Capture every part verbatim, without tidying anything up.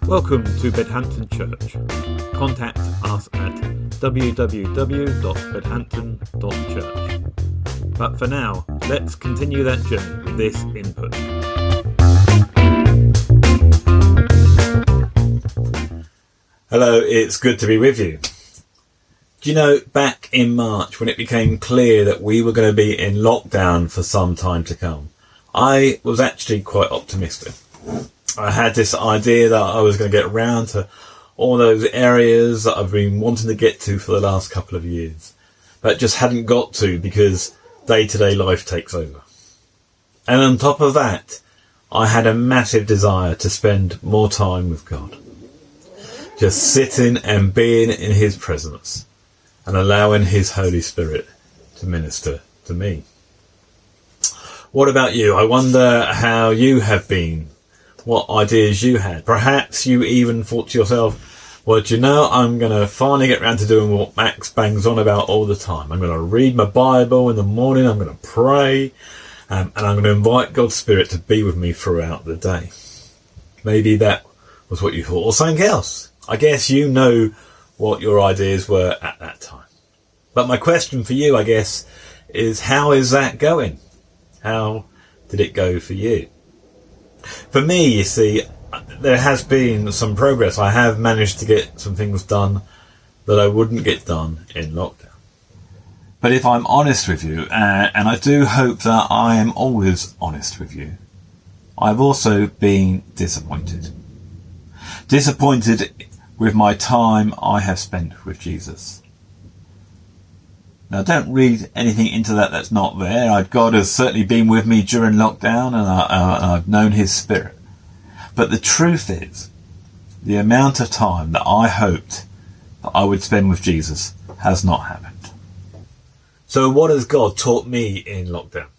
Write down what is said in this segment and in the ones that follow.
Welcome to Bedhampton Church. Contact us at w w w dot bedhampton dot church. But for now, let's continue that journey with this input. Hello, it's good to be with you. Do you know, back in March, when it became clear that we were going to be in lockdown for some time to come, I was actually quite optimistic. I had this idea that I was going to get around to all those areas that I've been wanting to get to for the last couple of years, but just hadn't got to because day-to-day life takes over. And on top of that, I had a massive desire to spend more time with God. Just sitting and being in his presence and allowing his Holy Spirit to minister to me. What about you? I wonder how you have been, what ideas you had. Perhaps you even thought to yourself, well, do you know, I'm going to finally get round to doing what Max bangs on about all the time. I'm going to read my Bible in the morning, I'm going to pray, um, and I'm going to invite God's Spirit to be with me throughout the day. Maybe that was what you thought, or something else. I guess you know what your ideas were at that time. But my question for you, I guess, is how is that going? How did it go for you? For me, you see, there has been some progress. I have managed to get some things done that I wouldn't get done in lockdown. But if I'm honest with you, uh, and I do hope that I am always honest with you, I've also been disappointed. Disappointed with my time I have spent with Jesus. Now, don't read anything into that that's not there. God has certainly been with me during lockdown, and, I, uh, and I've known his Spirit. But the truth is, the amount of time that I hoped that I would spend with Jesus has not happened. So what has God taught me in lockdown?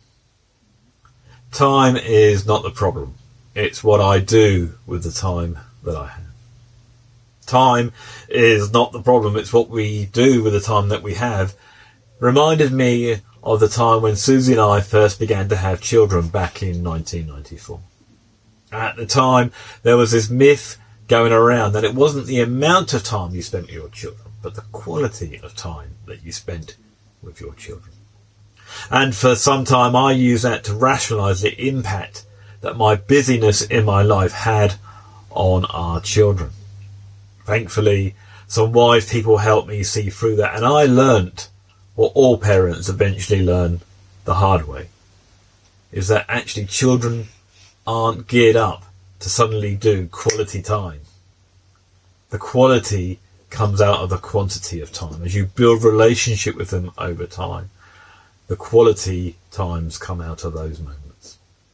Time is not the problem. It's what I do with the time that I have. Time is not the problem. It's what we do with the time that we have. Reminded me of the time when Susie and I first began to have children back in nineteen ninety-four. At the time, there was this myth going around that it wasn't the amount of time you spent with your children, but the quality of time that you spent with your children. And for some time, I used that to rationalise the impact that my busyness in my life had on our children. Thankfully, some wise people helped me see through that, and I learnt what all parents eventually learn the hard way, is that actually children aren't geared up to suddenly do quality time. The quality comes out of the quantity of time. As you build relationship with them over time, the quality times come out of those moments.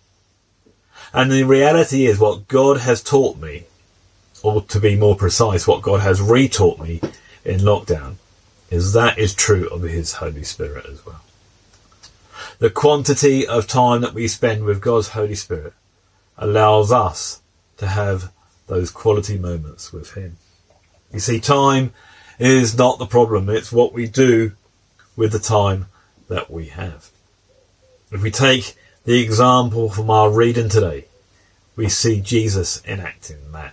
And the reality is, what God has taught me, or to be more precise, what God has retaught me in lockdown, is that is true of his Holy Spirit as well. The quantity of time that we spend with God's Holy Spirit allows us to have those quality moments with him. You see, time is not the problem. It's what we do with the time that we have. If we take the example from our reading today, we see Jesus enacting that.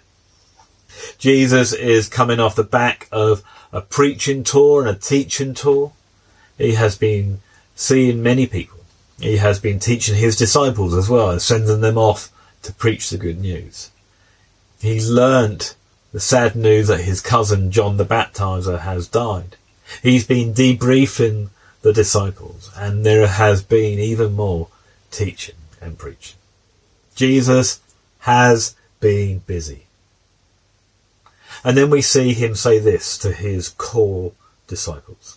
Jesus is coming off the back of a preaching tour and a teaching tour. He has been seeing many people. He has been teaching his disciples as well, and sending them off to preach the good news. He's learnt the sad news that his cousin John the Baptizer has died. He's been debriefing the disciples, and there has been even more teaching and preaching. Jesus has been busy. And then we see him say this to his core disciples.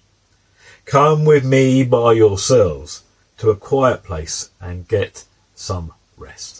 Come with me by yourselves to a quiet place and get some rest.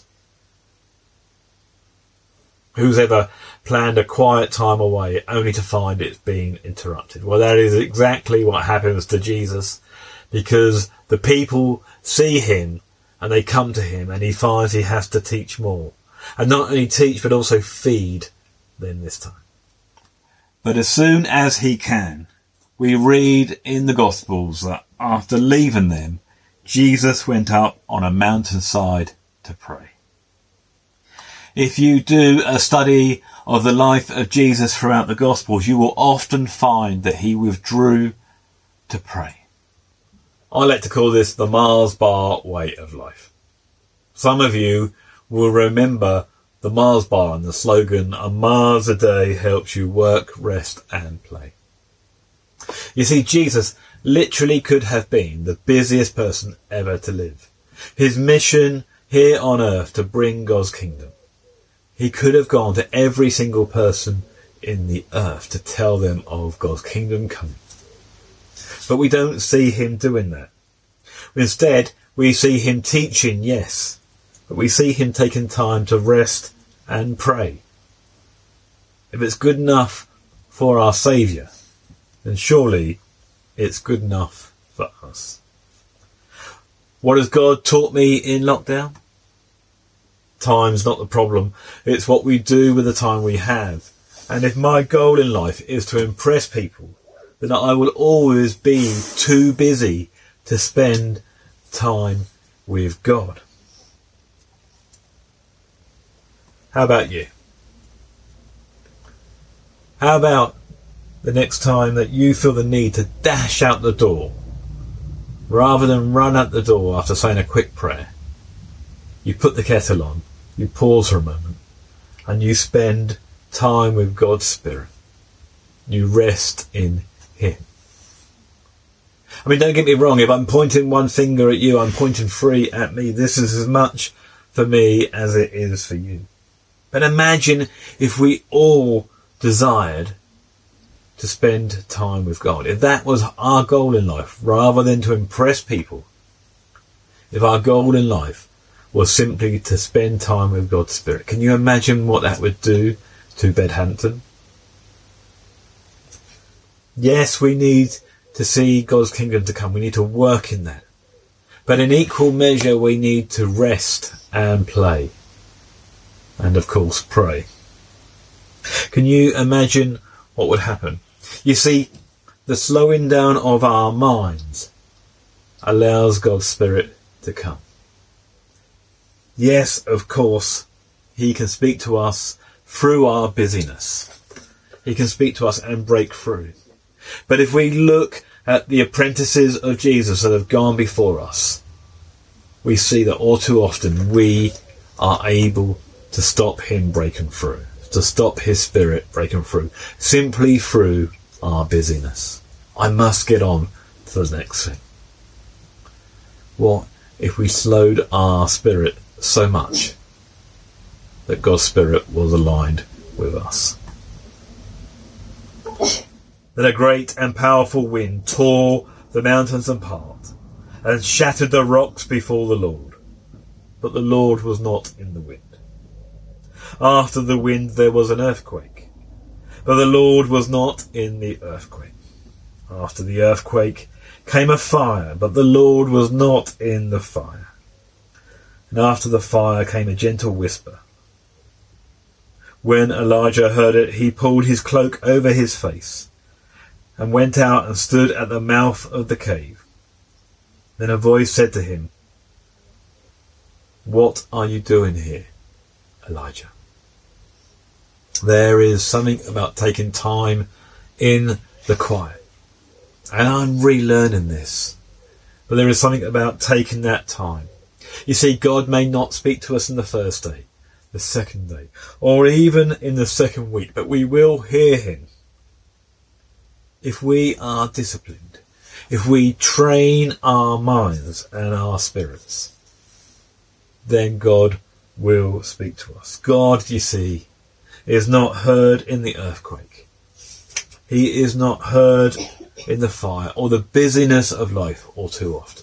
Who's ever planned a quiet time away only to find it's being interrupted? Well, that is exactly what happens to Jesus, because the people see him and they come to him, and he finds he has to teach more. And not only teach, but also feed them this time. But as soon as he can, we read in the Gospels that after leaving them, Jesus went up on a mountainside to pray. If you do a study of the life of Jesus throughout the Gospels, you will often find that he withdrew to pray. I like to call this the Mars bar way of life. Some of you will remember the Mars bar and the slogan, a Mars a day helps you work, rest and play. You see, Jesus literally could have been the busiest person ever to live. His mission here on earth to bring God's kingdom. He could have gone to every single person in the earth to tell them of God's kingdom coming. But we don't see him doing that. Instead, we see him teaching, yes, but we see him taking time to rest and pray. If it's good enough for our Saviour, then surely it's good enough for us. What has God taught me in lockdown? Time's not the problem. It's what we do with the time we have. And if my goal in life is to impress people, then I will always be too busy to spend time with God. How about you? How about the next time that you feel the need to dash out the door, rather than run out the door after saying a quick prayer, you put the kettle on, you pause for a moment, and you spend time with God's Spirit. You rest in him. I mean, don't get me wrong, if I'm pointing one finger at you, I'm pointing three at me. This is as much for me as it is for you. But imagine if we all desired to spend time with God. If that was our goal in life, rather than to impress people. If our goal in life was simply to spend time with God's Spirit. Can you imagine what that would do to Bedhampton? Yes, we need to see God's kingdom to come. We need to work in that. But in equal measure, we need to rest and play. And of course, pray. Can you imagine what would happen? You see, the slowing down of our minds allows God's Spirit to come. Yes, of course, he can speak to us through our busyness. He can speak to us and break through. But if we look at the apprentices of Jesus that have gone before us, we see that all too often we are able to stop him breaking through, to stop his Spirit breaking through, simply through our busyness. I must get on to the next thing. What if we slowed our spirit so much that God's Spirit was aligned with us? Then a great and powerful wind tore the mountains apart and shattered the rocks before the Lord. But the Lord was not in the wind. After the wind there was an earthquake, but the Lord was not in the earthquake. After the earthquake came a fire, but the Lord was not in the fire. And after the fire came a gentle whisper. When Elijah heard it, he pulled his cloak over his face and went out and stood at the mouth of the cave. Then a voice said to him, "What are you doing here, Elijah?" There is something about taking time in the quiet. And I'm relearning this. But there is something about taking that time. You see, God may not speak to us in the first day, the second day, or even in the second week, but we will hear him. If we are disciplined, if we train our minds and our spirits, then God will speak to us. God, you see, is not heard in the earthquake. He is not heard in the fire or the busyness of life all too often.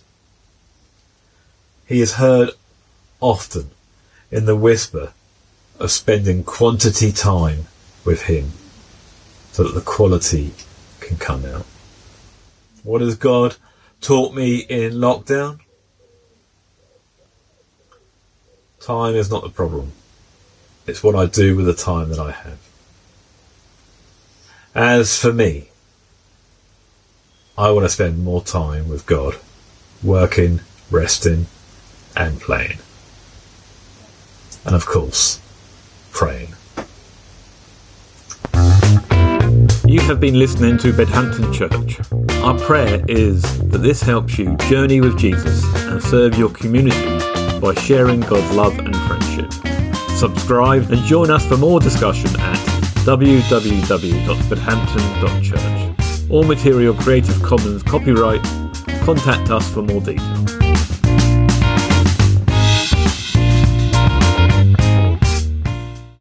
He is heard often in the whisper of spending quantity time with him so that the quality can come out. What has God taught me in lockdown? Time is not the problem. It's what I do with the time that I have. As for me, I want to spend more time with God, working, resting, and playing. And of course, praying. You have been listening to Bedhampton Church. Our prayer is that this helps you journey with Jesus and serve your community by sharing God's love and friendship. Subscribe and join us for more discussion at w w w dot bedhampton dot church. All material Creative Commons copyright. Contact us for more details.